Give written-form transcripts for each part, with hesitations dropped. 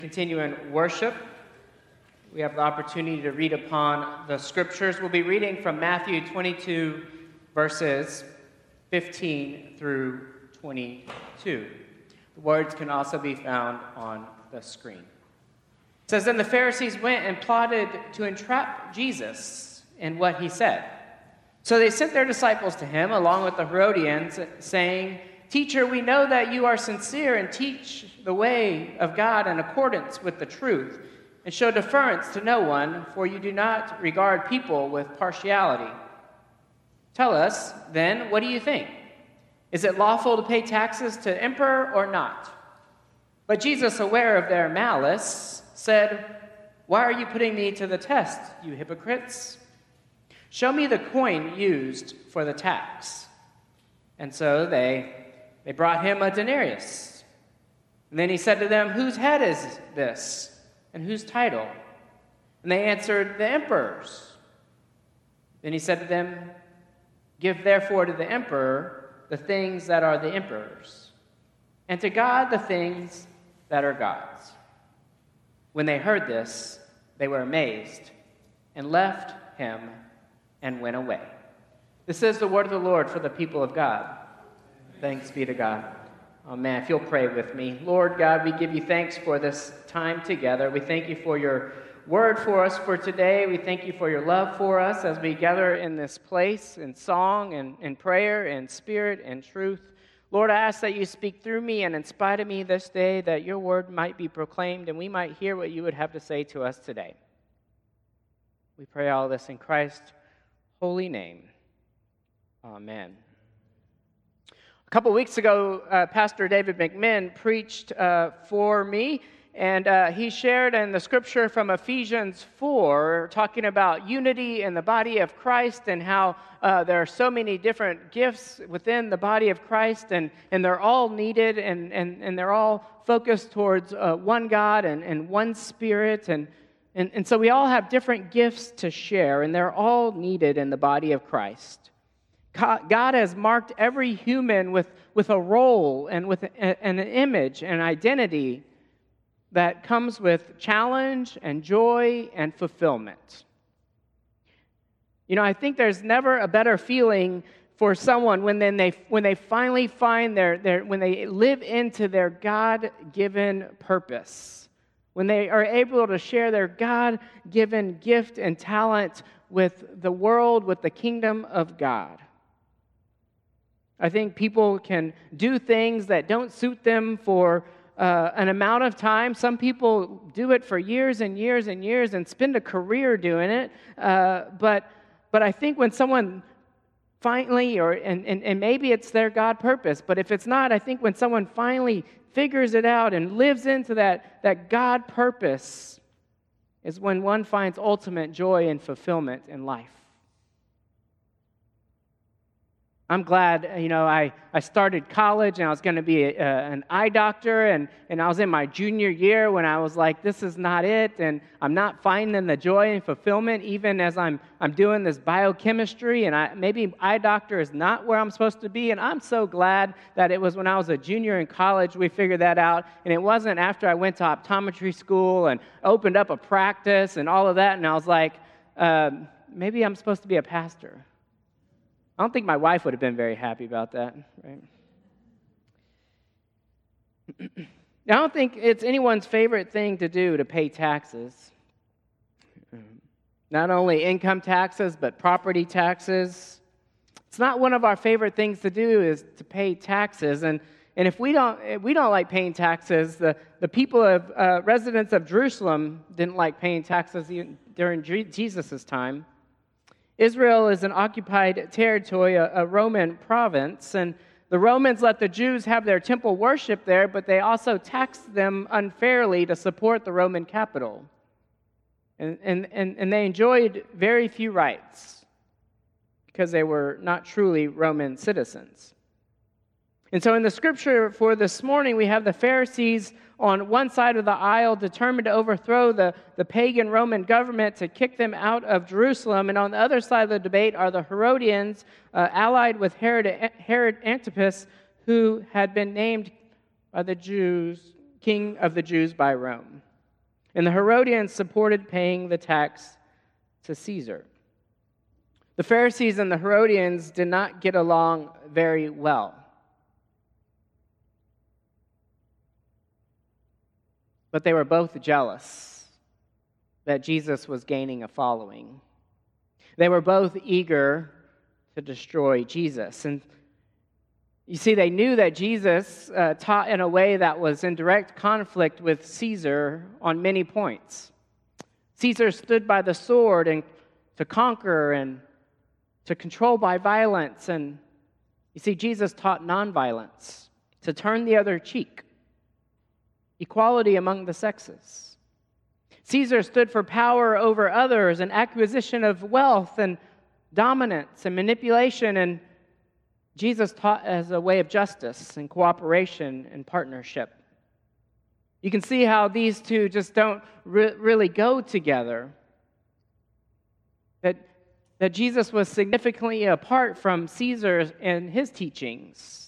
Continue in worship. We have the opportunity to read upon the scriptures. We'll be reading from Matthew 22, verses 15 through 22. The words can also be found on the screen. It says, "Then the Pharisees went and plotted to entrap Jesus in what he said. So they sent their disciples to him, along with the Herodians, saying, 'Teacher, we know that you are sincere and teach the way of God in accordance with the truth, and show deference to no one, for you do not regard people with partiality. Tell us, then, what do you think? Is it lawful to pay taxes to the emperor or not?' But Jesus, aware of their malice, said, 'Why are you putting me to the test, you hypocrites? Show me the coin used for the tax.' And so they brought him a denarius. And then he said to them, 'Whose head is this, and whose title?' And they answered, 'The emperor's.' Then he said to them, 'Give therefore to the emperor the things that are the emperor's, and to God the things that are God's.' When they heard this, they were amazed, and left him and went away." This is the word of the Lord for the people of God. Thanks be to God. Amen. If you'll pray with me. Lord God, we give you thanks for this time together. We thank you for your word for us for today. We thank you for your love for us as we gather in this place in song and in prayer and spirit and truth. Lord, I ask that you speak through me and in spite of me this day, that your word might be proclaimed and we might hear what you would have to say to us today. We pray all this in Christ's holy name. Amen. A couple weeks ago, Pastor David McMinn preached for me, and he shared in the scripture from Ephesians 4, talking about unity in the body of Christ and how there are so many different gifts within the body of Christ, and they're all needed, and they're all focused towards one God and one Spirit, and so we all have different gifts to share, and they're all needed in the body of Christ. God has marked every human with a role and with an image and identity that comes with challenge and joy and fulfillment. You know, I think there's never a better feeling for someone when they finally find when they live into their God-given purpose, when they are able to share their God-given gift and talent with the world, with the kingdom of God. I think people can do things that don't suit them for an amount of time. Some people do it for years and years and years and spend a career doing it. But I think when someone finally, and maybe it's their God purpose, but if it's not, I think when someone finally figures it out and lives into that God purpose is when one finds ultimate joy and fulfillment in life. I'm glad, I started college and I was going to be an eye doctor, and I was in my junior year when I was like, this is not it, and I'm not finding the joy and fulfillment even as I'm doing this biochemistry, and maybe eye doctor is not where I'm supposed to be, and I'm so glad that it was when I was a junior in college we figured that out, and it wasn't after I went to optometry school and opened up a practice and all of that, and I was like, maybe I'm supposed to be a pastor. I don't think my wife would have been very happy about that, right? I don't think it's anyone's favorite thing to do to pay taxes. Not only income taxes, but property taxes. It's not one of our favorite things to do is to pay taxes. And if we don't like paying taxes, the people of residents of Jerusalem didn't like paying taxes during Jesus' time. Israel is an occupied territory, a Roman province, and the Romans let the Jews have their temple worship there, but they also taxed them unfairly to support the Roman capital. And they enjoyed very few rights because they were not truly Roman citizens. And so in the scripture for this morning, we have the Pharisees on one side of the aisle determined to overthrow the pagan Roman government to kick them out of Jerusalem. And on the other side of the debate are the Herodians, allied with Herod Antipas, who had been named by the Jews king of the Jews by Rome. And the Herodians supported paying the tax to Caesar. The Pharisees and the Herodians did not get along very well. But they were both jealous that Jesus was gaining a following. They were both eager to destroy Jesus. And you see, they knew that Jesus taught in a way that was in direct conflict with Caesar on many points. Caesar stood by the sword and to conquer and to control by violence. And you see, Jesus taught nonviolence, to turn the other cheek, equality among the sexes. Caesar stood for power over others and acquisition of wealth and dominance and manipulation, and Jesus taught as a way of justice and cooperation and partnership. You can see how these two just don't really go together. That Jesus was significantly apart from Caesar and his teachings.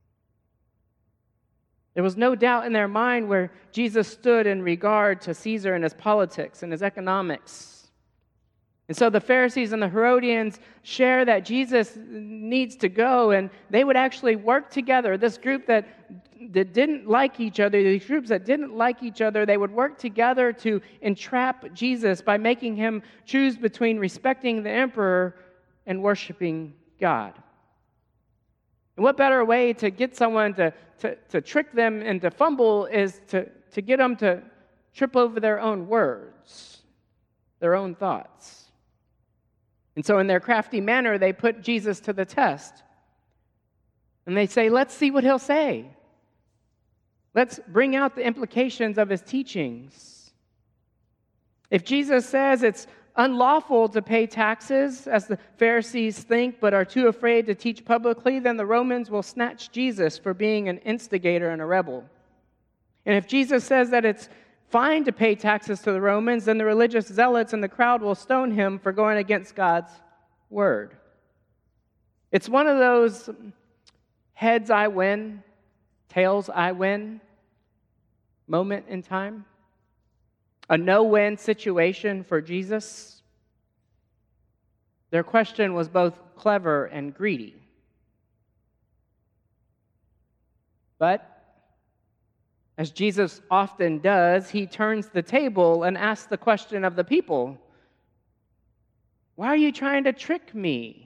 There was no doubt in their mind where Jesus stood in regard to Caesar and his politics and his economics. And so the Pharisees and the Herodians share that Jesus needs to go, and they would actually work together. This group that didn't like each other, these groups that didn't like each other, they would work together to entrap Jesus by making him choose between respecting the emperor and worshiping God. And what better way to get someone to trick them and to fumble is to get them to trip over their own words, their own thoughts. And so in their crafty manner, they put Jesus to the test. And they say, let's see what he'll say. Let's bring out the implications of his teachings. If Jesus says it's unlawful to pay taxes, as the Pharisees think, but are too afraid to teach publicly, then the Romans will snatch Jesus for being an instigator and a rebel. And if Jesus says that it's fine to pay taxes to the Romans, then the religious zealots and the crowd will stone him for going against God's word. It's one of those heads I win, tails I win moment in time. A no-win situation for Jesus. Their question was both clever and greedy. But as Jesus often does, he turns the table and asks the question of the people, why are you trying to trick me?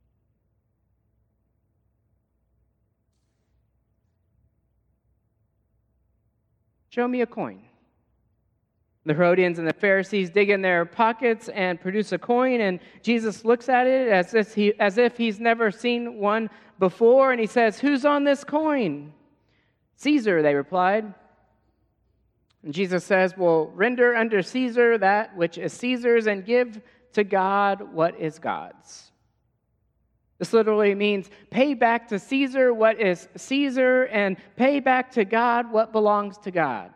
Show me a coin. The Herodians and the Pharisees dig in their pockets and produce a coin, and Jesus looks at it as if he's never seen one before, and he says, who's on this coin? Caesar, they replied. And Jesus says, well, render unto Caesar that which is Caesar's and give to God what is God's. This literally means pay back to Caesar what is Caesar and pay back to God what belongs to God.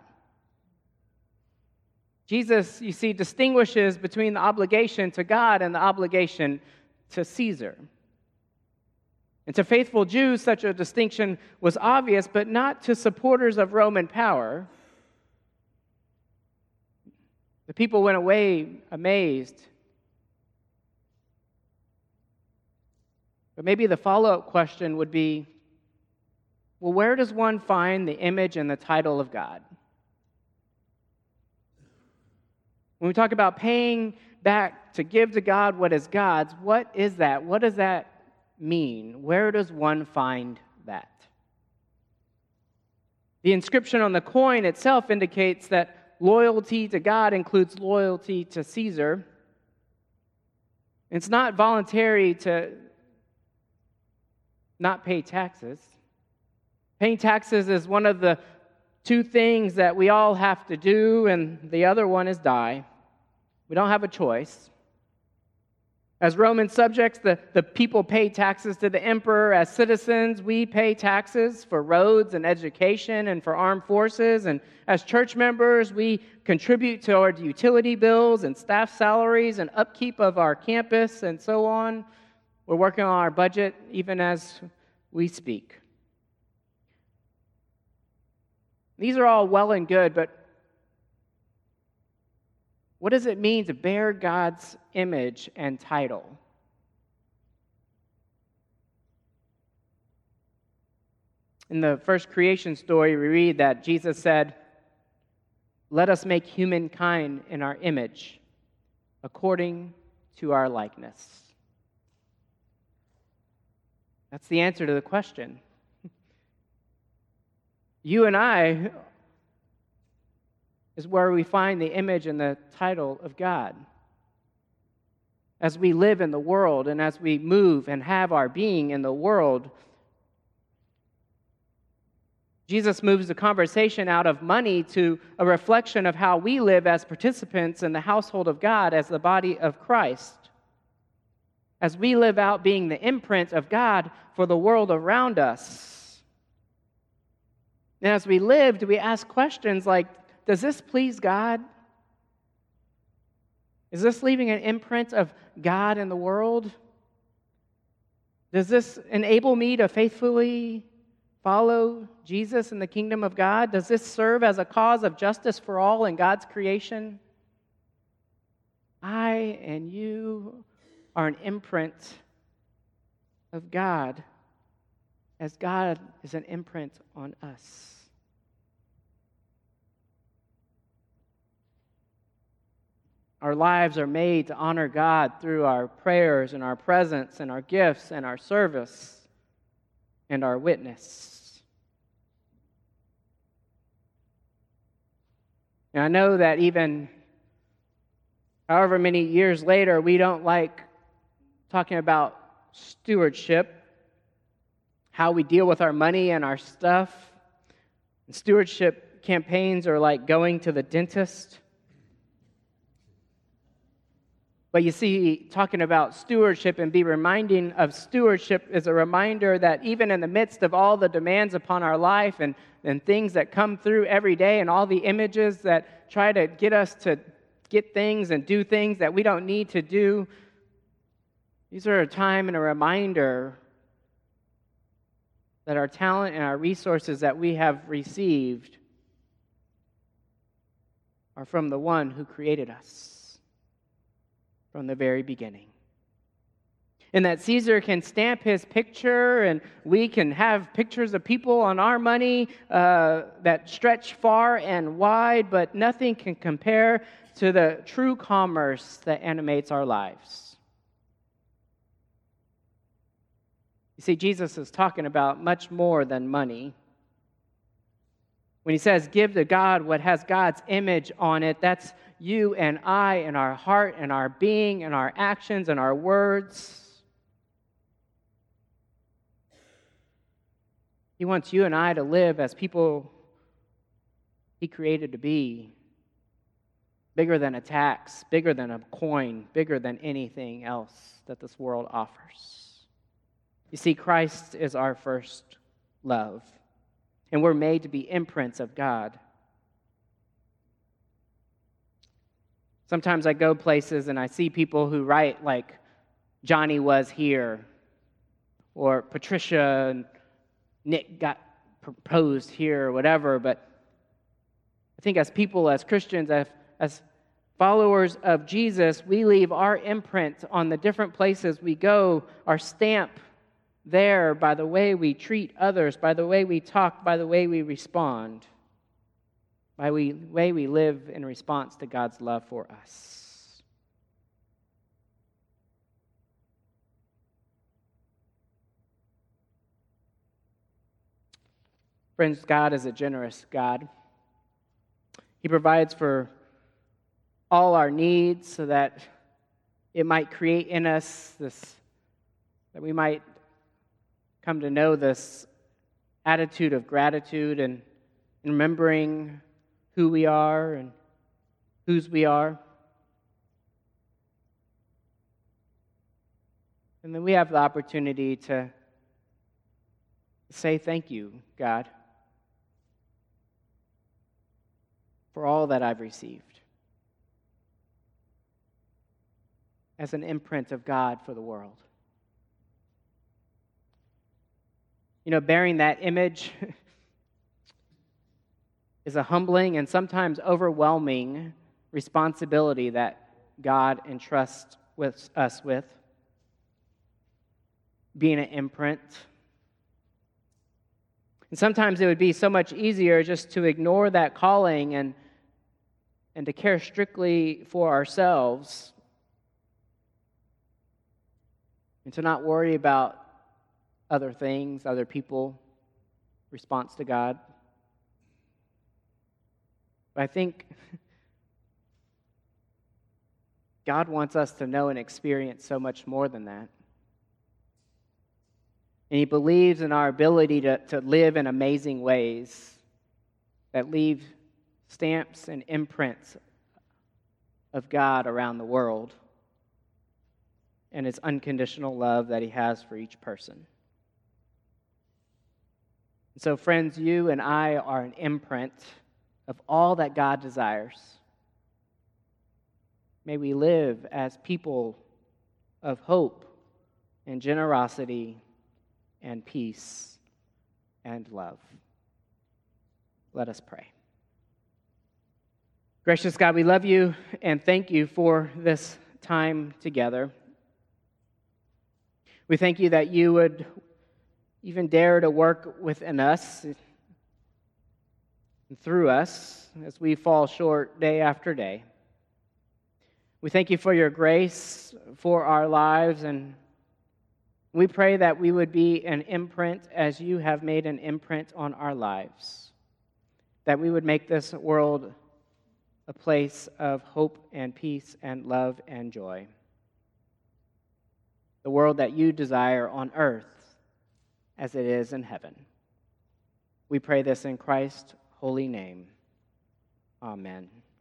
Jesus, you see, distinguishes between the obligation to God and the obligation to Caesar. And to faithful Jews, such a distinction was obvious, but not to supporters of Roman power. The people went away amazed. But maybe the follow-up question would be, well, where does one find the image and the title of God? When we talk about paying back to give to God what is God's, what is that? What does that mean? Where does one find that? The inscription on the coin itself indicates that loyalty to God includes loyalty to Caesar. It's not voluntary to not pay taxes. Paying taxes is one of the two things that we all have to do, and the other one is die. We don't have a choice. As Roman subjects, the people pay taxes to the emperor. As citizens, we pay taxes for roads and education and for armed forces. And as church members, we contribute toward utility bills and staff salaries and upkeep of our campus and so on. We're working on our budget even as we speak. These are all well and good, but What does it mean to bear God's image and title? In the first creation story, we read that Jesus said, "Let us make humankind in our image, according to our likeness." That's the answer to the question. You and I is where we find the image and the title of God. As we live in the world and as we move and have our being in the world, Jesus moves the conversation out of money to a reflection of how we live as participants in the household of God as the body of Christ. As we live out being the imprint of God for the world around us. And as we live, do we ask questions like, does this please God? Is this leaving an imprint of God in the world? Does this enable me to faithfully follow Jesus in the kingdom of God? Does this serve as a cause of justice for all in God's creation? I and you are an imprint of God, as God is an imprint on us. Our lives are made to honor God through our prayers and our presence and our gifts and our service and our witness. And I know that even however many years later, we don't like talking about stewardship, how we deal with our money and our stuff. And stewardship campaigns are like going to the dentist. But you see, talking about stewardship and be reminding of stewardship is a reminder that even in the midst of all the demands upon our life and things that come through every day and all the images that try to get us to get things and do things that we don't need to do, these are a time and a reminder that our talent and our resources that we have received are from the one who created us from the very beginning. And that Caesar can stamp his picture, and we can have pictures of people on our money that stretch far and wide, but nothing can compare to the true commerce that animates our lives. You see, Jesus is talking about much more than money. When he says, give to God what has God's image on it, that's you and I and our heart and our being and our actions and our words. He wants you and I to live as people he created to be. Bigger than a tax, bigger than a coin, bigger than anything else that this world offers. You see, Christ is our first love. And we're made to be imprints of God. Sometimes I go places and I see people who write like, Johnny was here, or Patricia and Nick got proposed here, or whatever. But I think as people, as Christians, as followers of Jesus, we leave our imprint on the different places we go, our stamp there by the way we treat others, by the way we talk, by the way we respond, by the way we live in response to God's love for us. Friends, God is a generous God. He provides for all our needs so that it might create in us this, that we might come to know this attitude of gratitude and remembering who we are and whose we are. And then we have the opportunity to say thank you, God, for all that I've received as an imprint of God for the world. You know, bearing that image is a humbling and sometimes overwhelming responsibility that God entrusts us with, being an imprint. And sometimes it would be so much easier just to ignore that calling and to care strictly for ourselves and to not worry about other things, other people, response to God. But I think God wants us to know and experience so much more than that. And He believes in our ability to live in amazing ways that leave stamps and imprints of God around the world and His unconditional love that He has for each person. And so, friends, you and I are an imprint of all that God desires. May we live as people of hope and generosity and peace and love. Let us pray. Gracious God, we love you and thank you for this time together. We thank you that you would even dare to work within us and through us as we fall short day after day. We thank you for your grace for our lives, and we pray that we would be an imprint as you have made an imprint on our lives, that we would make this world a place of hope and peace and love and joy, the world that you desire on earth as it is in heaven. We pray this in Christ's holy name. Amen.